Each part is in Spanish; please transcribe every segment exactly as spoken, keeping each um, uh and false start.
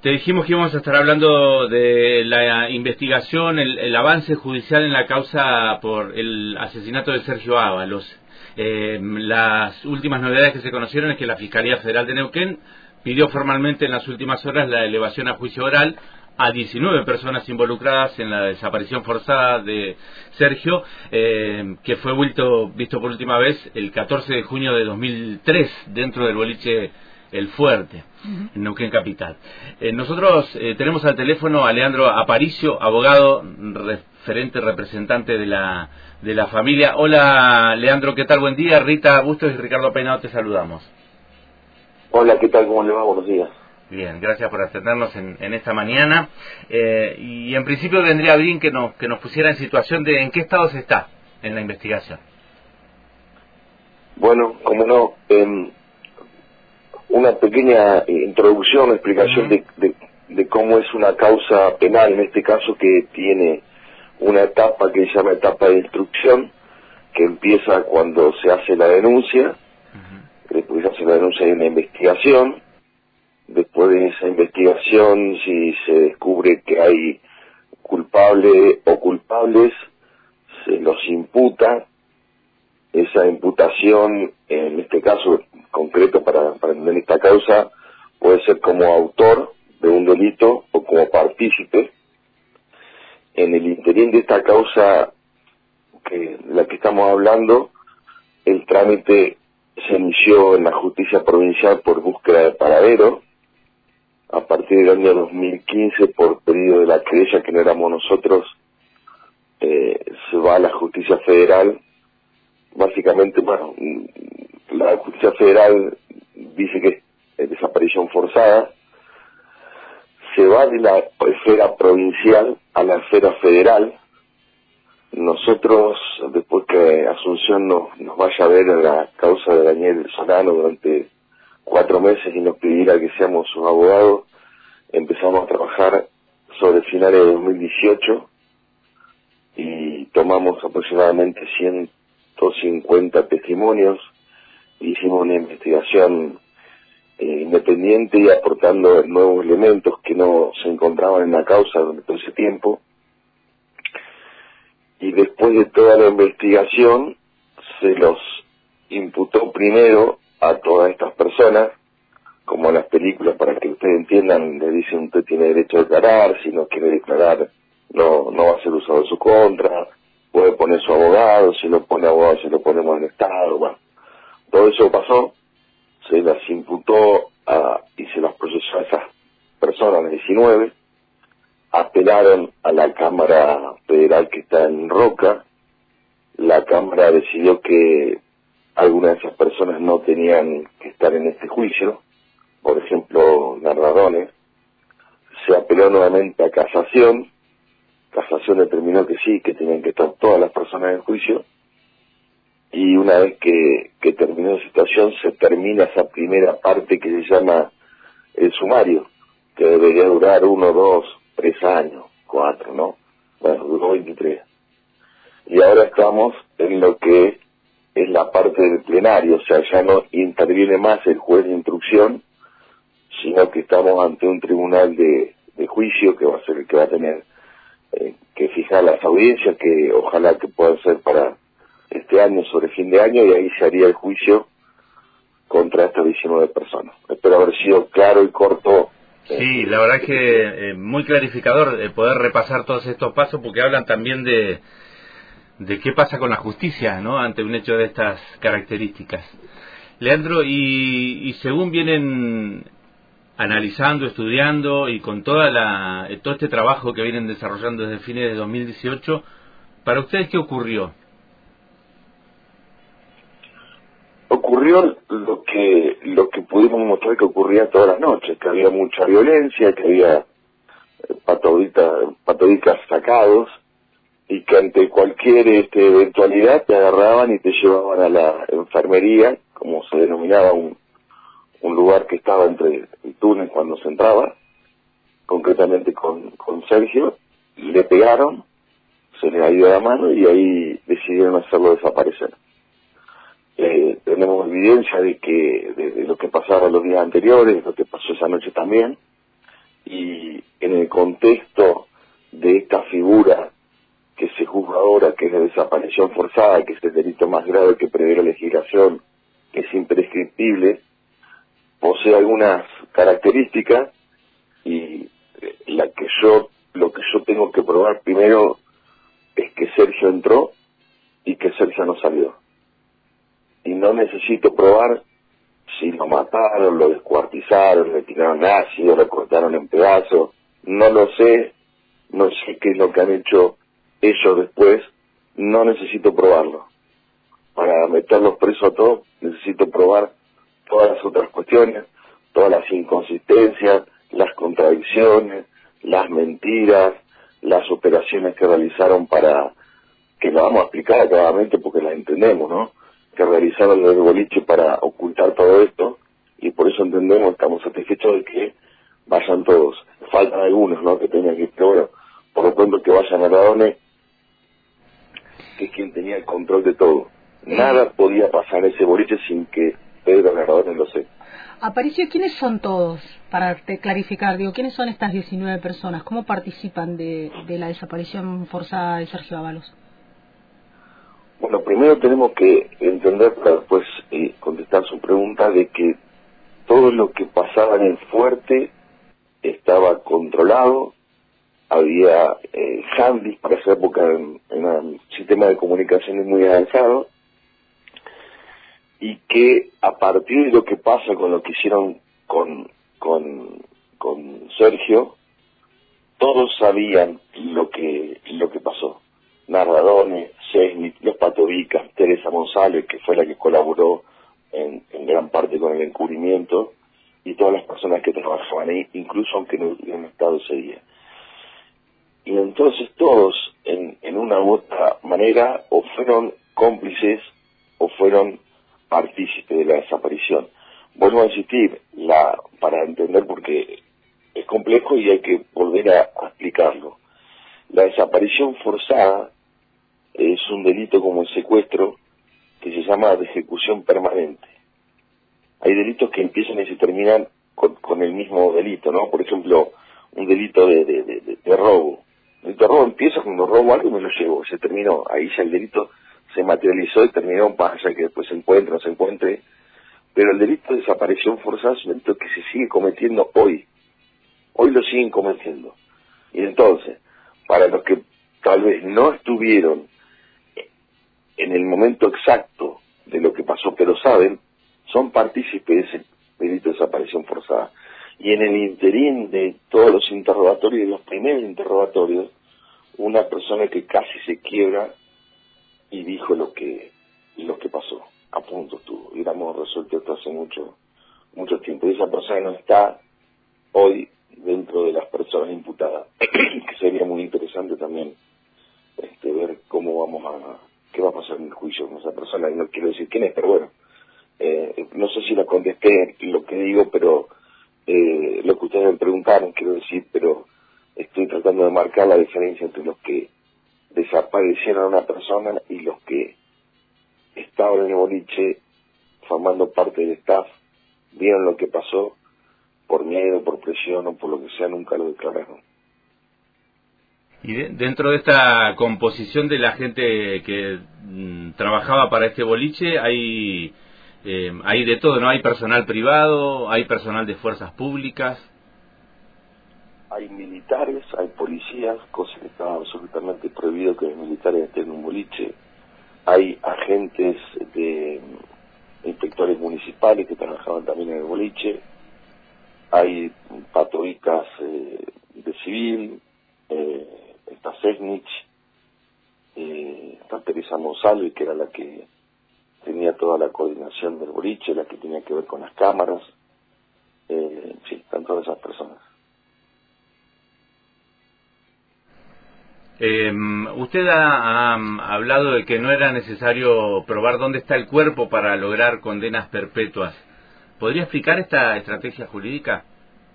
Te dijimos que íbamos a estar hablando de la investigación, el, el avance judicial en la causa por el asesinato de Sergio Ábalos. Eh, las últimas novedades que se conocieron es que la Fiscalía Federal de Neuquén pidió formalmente en las últimas horas la elevación a juicio oral a diecinueve personas involucradas en la desaparición forzada de Sergio, eh, que fue visto, visto por última vez el catorce de junio de dos mil tres dentro del boliche El Fuerte, uh-huh. en Neuquén Capital. Eh, nosotros eh, tenemos al teléfono a Leandro Aparicio, abogado, referente, representante de la de la familia. Hola, Leandro, ¿qué tal? Buen día. Rita Bustos y Ricardo Peinado te saludamos. Hola, ¿qué tal? ¿Cómo le va? Buenos días. Bien, gracias por atendernos en, en esta mañana. Eh, y en principio vendría bien que nos, que nos pusiera en situación de en qué estado se está en la investigación. Bueno, como no, eh, una pequeña introducción, explicación uh-huh. de, de, de cómo es una causa penal, en este caso que tiene una etapa que se llama etapa de instrucción, que empieza cuando se hace la denuncia, uh-huh. después se hace la denuncia y una investigación. Después de esa investigación, si se descubre que hay culpable o culpables, se los imputa. Esa imputación, en este caso concreto para, para entender esta causa, puede ser como autor de un delito o como partícipe. En el interín de esta causa, que la que estamos hablando, el trámite se inició en la justicia provincial por búsqueda de paradero. A partir del año dos mil quince, por pedido de la querella, que no éramos nosotros, eh, se va a la justicia federal. Básicamente, bueno, la justicia federal dice que es desaparición forzada. Se va de la esfera provincial a la esfera federal. Nosotros, después que Asunción nos, nos vaya a ver en la causa de Daniel Solano durante cuatro meses y nos pidiera que seamos sus abogados, empezamos a trabajar sobre finales de dos mil dieciocho y tomamos aproximadamente ciento cincuenta testimonios. Hicimos una investigación eh, independiente y aportando nuevos elementos que no se encontraban en la causa durante todo ese tiempo. Y después de toda la investigación se los imputó primero a todas estas personas, como en las películas, para que ustedes entiendan, le dicen usted tiene derecho a declarar, si no quiere declarar no no va a ser usado en su contra, puede poner su abogado, si no pone abogado se lo ponemos en estado. Bueno, todo eso pasó, se las imputó a, y se las procesó a esas personas, las diecinueve, apelaron a la Cámara Federal que está en Roca. La Cámara decidió que algunas de esas personas no tenían que estar en este juicio, por ejemplo, narradores. Se apeló nuevamente a Casación. Casación determinó que sí, que tenían que estar todas las personas en el juicio. Y una vez que, que terminó la situación, se termina esa primera parte que se llama el sumario, que debería durar uno, dos, tres años, cuatro, ¿no? Bueno, duró veintitrés. Y ahora estamos en lo que es la parte del plenario, o sea, ya no interviene más el juez de instrucción, sino que estamos ante un tribunal de, de juicio que va a ser el que va a tener eh, que fijar las audiencias, que ojalá que puedan ser para este año, sobre fin de año, y ahí se haría el juicio contra estas diecinueve personas. Espero haber sido claro y corto. Sí, eh, la verdad es que eh, muy clarificador eh, poder repasar todos estos pasos, porque hablan también de de qué pasa con la justicia, ¿no?, ante un hecho de estas características. Leandro, y, y según vienen analizando, estudiando y con toda la todo este trabajo que vienen desarrollando desde fines de dos mil dieciocho, ¿para ustedes qué ocurrió? Ocurrió lo que lo que pudimos mostrar que ocurría todas las noches, que había mucha violencia, que había patodicas sacados, y que ante cualquier este, eventualidad te agarraban y te llevaban a la enfermería, como se denominaba un, un lugar que estaba entre el túnel cuando se entraba, concretamente con, con Sergio. Le pegaron, se le ha ido la mano y ahí decidieron hacerlo desaparecer. Eh, tenemos evidencia de que de, de lo que pasaba los días anteriores, lo que pasó esa noche también, y en el contexto de esta figura que se juzga ahora, que es la desaparición forzada, que es el delito más grave que prevé la legislación, que es imprescriptible, posee algunas características y la que yo, lo que yo tengo que probar primero es que Sergio entró y que Sergio no salió. Y no necesito probar si lo mataron, lo descuartizaron, le tiraron ácido, lo cortaron en pedazos. No lo sé, no sé qué es lo que han hecho ellos después, no necesito probarlo. Para meterlos presos a todos, necesito probar todas las otras cuestiones, todas las inconsistencias, las contradicciones, las mentiras, las operaciones que realizaron para, que las vamos a explicar claramente porque las entendemos, ¿no? Que realizaron los boliche para ocultar todo esto, y por eso entendemos, estamos satisfechos de que vayan todos. Faltan algunos, ¿no?, que tengan que ir, pero bueno, por lo pronto que vayan a Radone, que es quien tenía el control de todo. Nada podía pasar en ese boliche sin que Pedro Radone lo sepa. Aparicio, ¿quiénes son todos? Para te clarificar, digo, ¿quiénes son estas diecinueve personas? ¿Cómo participan de, de la desaparición forzada de Sergio Ábalos? Bueno, primero tenemos que entender, para después eh, contestar su pregunta, de que todo lo que pasaba en el fuerte estaba controlado, había eh, handys para esa época en, en un sistema de comunicaciones muy avanzado, y que a partir de lo que pasa con lo que hicieron con, con, con Sergio, todos sabían lo que, lo que pasó. Narradone, Sesmit, los Patovicas, Teresa González, que fue la que colaboró en, en gran parte con el encubrimiento, y todas las personas que trabajaban ahí, incluso aunque no hubieran estado ese día. Y entonces todos, en, en una u otra manera, o fueron cómplices, o fueron partícipes de la desaparición. Vuelvo a insistir, la, para entender, porque es complejo y hay que volver a, a explicarlo. La desaparición forzada es un delito como el secuestro que se llama de ejecución permanente. Hay delitos que empiezan y se terminan con, con el mismo delito, ¿no? Por ejemplo, un delito de, de, de, de robo. El delito de robo empieza cuando robo algo y me lo llevo, se terminó. Ahí ya el delito se materializó y terminó, para allá que después se encuentre o no se encuentre. Pero el delito de desaparición forzada es un delito que se sigue cometiendo hoy. Hoy lo siguen cometiendo. Y entonces, para los que tal vez no estuvieron en el momento exacto de lo que pasó, pero saben, son partícipes de ese delito de desaparición forzada. Y en el interín de todos los interrogatorios, de los primeros interrogatorios, una persona que casi se quiebra y dijo lo que lo que pasó, a punto estuvo, y hubiéramos resuelto esto hace mucho mucho tiempo, y esa persona no está hoy dentro de las personas imputadas, que sería muy interesante también este, ver cómo vamos a, qué va a pasar en el juicio con esa persona, y no quiero decir quién es, pero bueno, eh, no sé si la contesté lo que digo, pero eh, lo que ustedes me preguntaron, quiero decir, pero estoy tratando de marcar la diferencia entre los que desaparecieron a una persona y los que estaban en el boliche formando parte del staff, vieron lo que pasó, por miedo, por presión o por lo que sea, nunca lo declararon. Y de, dentro de esta composición de la gente que mm, trabajaba para este boliche, hay eh, hay de todo, ¿no? Hay personal privado, hay personal de fuerzas públicas. Hay militares, hay policías, cosa que estaba absolutamente prohibido que los militares estén en un boliche. Hay agentes de inspectores municipales que trabajaban también en el boliche. Hay patovicas eh, de civil, eh, está Sesnich, eh, está Teresa González, que era la que tenía toda la coordinación del boliche, la que tenía que ver con las cámaras. Eh, sí, están todas esas personas. Eh, usted ha, ha hablado de que no era necesario probar dónde está el cuerpo para lograr condenas perpetuas. ¿Podría explicar esta estrategia jurídica?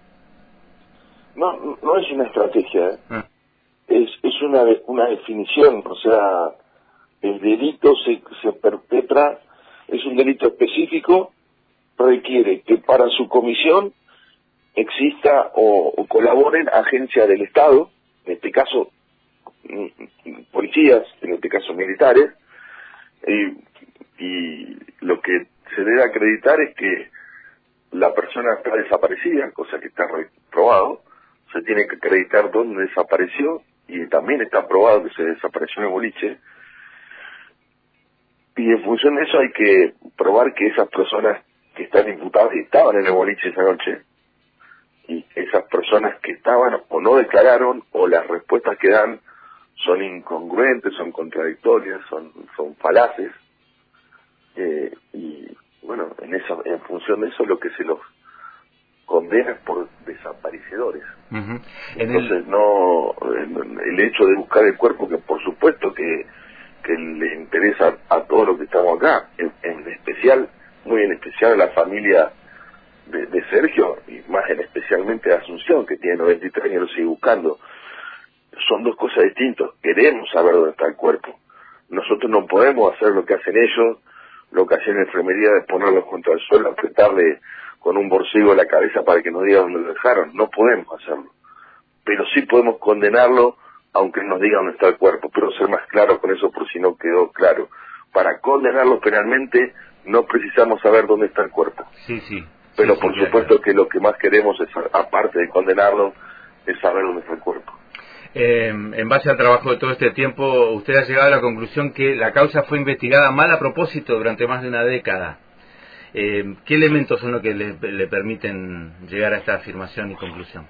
No, no es una estrategia, ¿eh? Ah. es, es una, una definición, o sea, el delito se, se perpetra, es un delito específico, requiere que para su comisión exista o, o colaboren agencias del Estado, en este caso policías, en este caso militares, y, y lo que se debe acreditar es que la persona está desaparecida, cosa que está probado, se tiene que acreditar dónde desapareció, y también está probado que se desapareció en el boliche, y en función de eso hay que probar que esas personas que están imputadas y estaban en el boliche esa noche, y esas personas que estaban o no declararon, o las respuestas que dan son incongruentes, son contradictorias, son, son falaces, eh, y bueno, en esa, en función de eso lo que se los condena es por desaparecedores. Uh-huh. Entonces el... no, el hecho de buscar el cuerpo, que por supuesto que, que le interesa a todos los que estamos acá, en, en especial, muy en especial a la familia de, de Sergio, y más en especialmente a Asunción, que tiene noventa y tres años y lo sigue buscando. Son dos cosas distintas. Queremos saber dónde está el cuerpo. Nosotros no podemos hacer lo que hacen ellos, lo que hacen en enfermería, de ponerlos contra el suelo, apretarle con un borcego la cabeza para que nos diga dónde lo dejaron. No podemos hacerlo. Pero sí podemos condenarlo, aunque nos diga dónde está el cuerpo. Pero ser más claro con eso, por si no quedó claro. Para condenarlo penalmente, no precisamos saber dónde está el cuerpo. Sí, sí. Pero sí, por sí, supuesto claro. Que lo que más queremos, es, aparte de condenarlo, es saber dónde está el cuerpo. Eh, en base al trabajo de todo este tiempo, usted ha llegado a la conclusión que la causa fue investigada mal a propósito durante más de una década. Eh, ¿Qué elementos son los que le, le permiten llegar a esta afirmación y conclusión?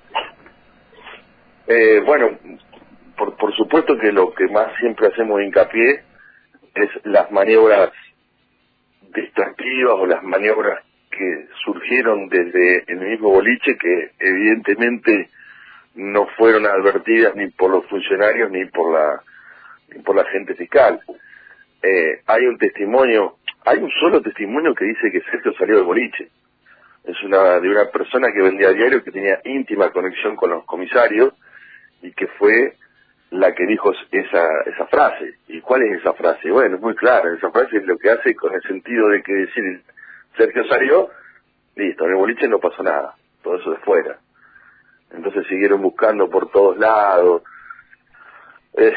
Eh, bueno, por, por supuesto que lo que más siempre hacemos hincapié es las maniobras distractivas o las maniobras que surgieron desde el mismo boliche, que evidentemente no fueron advertidas ni por los funcionarios ni por la ni por la gente fiscal. Eh, hay un testimonio, hay un solo testimonio que dice que Sergio salió del boliche. Es una de una persona que vendía diario, que tenía íntima conexión con los comisarios y que fue la que dijo esa esa frase. ¿Y cuál es esa frase? Bueno, es muy clara. Esa frase es lo que hace con el sentido de que decir Sergio salió, listo, en el boliche no pasó nada, todo eso de fuera. Entonces siguieron buscando por todos lados, eh,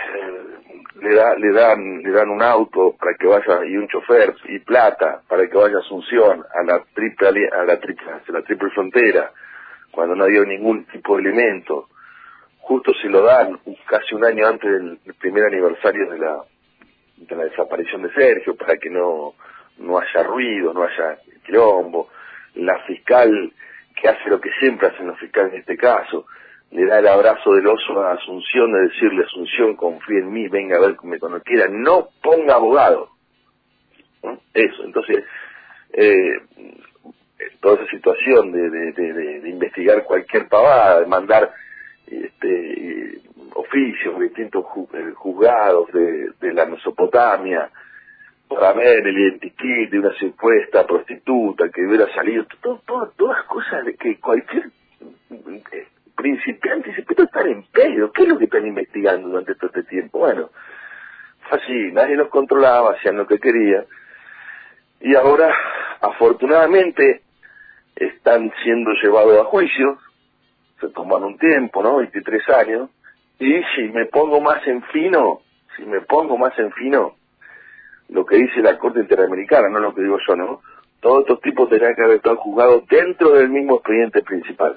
le da, le dan, le dan un auto para que vaya, y un chofer, y plata para que vaya a Asunción, a la triple, a la triple, a la triple frontera, cuando no dio ningún tipo de elemento. Justo se lo dan casi un año antes del primer aniversario de la, de la desaparición de Sergio, para que no, no haya ruido, no haya quilombo. La fiscal, que hace lo que siempre hacen los fiscales en este caso, le da el abrazo del oso a Asunción, de decirle: Asunción, confía en mí, venga a verme cuando quiera, no ponga abogado. ¿no? Eso, entonces, eh, toda esa situación de, de, de, de, de investigar cualquier pavada, de mandar este, oficios de distintos juzgados de, de la Mesopotamia, para ver el identikit de una supuesta prostituta que hubiera salido, todo, todo, todas cosas de que cualquier eh, principiante dice: pero están en pedo, ¿qué es lo que están investigando durante todo este tiempo? Bueno, así, nadie los controlaba, hacían lo que querían, y ahora, afortunadamente, están siendo llevados a juicio, se toman un tiempo, ¿no? veintitrés años, y si me pongo más en fino, si me pongo más en fino, lo que dice la Corte Interamericana, no lo que digo yo, ¿no? Todos estos tipos tenían que haber estado juzgados dentro del mismo expediente principal.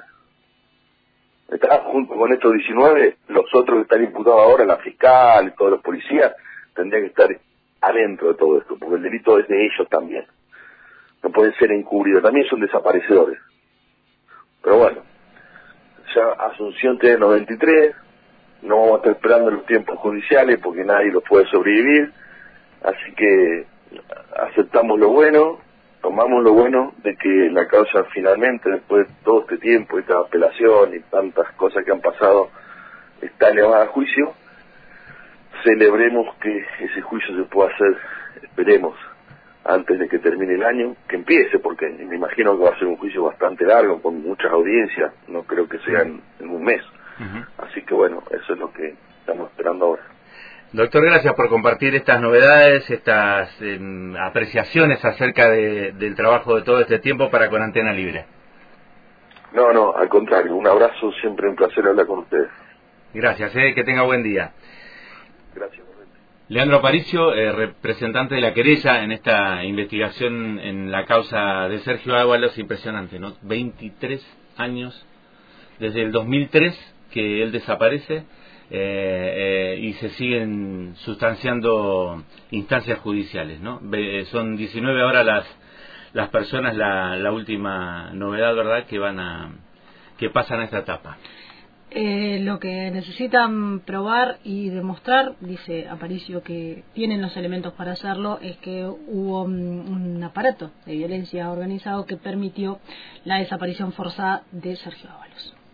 Está junto con estos diecinueve, los otros que están imputados ahora, la fiscal y todos los policías, tendrían que estar adentro de todo esto, porque el delito es de ellos también. No pueden ser encubridos, también son desaparecedores. Pero bueno, ya Asunción tiene noventa y tres, no vamos a estar esperando los tiempos judiciales porque nadie los puede sobrevivir. Así que aceptamos lo bueno, tomamos lo bueno de que la causa finalmente, después de todo este tiempo, esta apelación y tantas cosas que han pasado, está elevada a juicio. Celebremos que ese juicio se pueda hacer, esperemos, antes de que termine el año, que empiece, porque me imagino que va a ser un juicio bastante largo, con muchas audiencias, no creo que sea en, en un mes. Uh-huh. Así que bueno, eso es lo que estamos esperando ahora. Doctor, gracias por compartir estas novedades, estas eh, apreciaciones acerca de, del trabajo de todo este tiempo para Con Antena Libre. No, no, al contrario, un abrazo, siempre un placer hablar con ustedes. Gracias, eh, que tenga buen día. Gracias. Leandro Aparicio, eh, representante de la querella en esta investigación en la causa de Sergio Ábalos, impresionante, ¿no? veintitrés años, desde el dos mil tres que él desaparece, eh, eh, y se siguen sustanciando instancias judiciales, ¿no? Be, son diecinueve ahora las las personas, la, la última novedad, ¿verdad?, que van a que pasan a esta etapa. Eh, lo que necesitan probar y demostrar, dice Aparicio que tienen los elementos para hacerlo, es que hubo un, un aparato de violencia organizado que permitió la desaparición forzada de Sergio Ábalos.